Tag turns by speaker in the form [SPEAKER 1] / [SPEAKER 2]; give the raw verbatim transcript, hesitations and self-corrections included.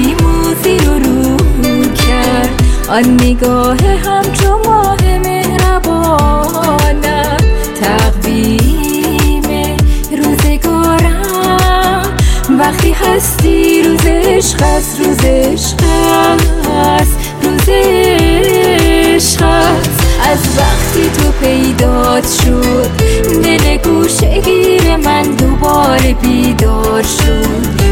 [SPEAKER 1] دلاییمو زیر و رو کرد. آن نگاه همچو ماه مهربانم تقویم روزگارم. وقتی هستی روز عشق است، روز عشق است، روز عشق است. از وقتی تو پیدات شد دل گوشه گیر من دوباره بیدار شد.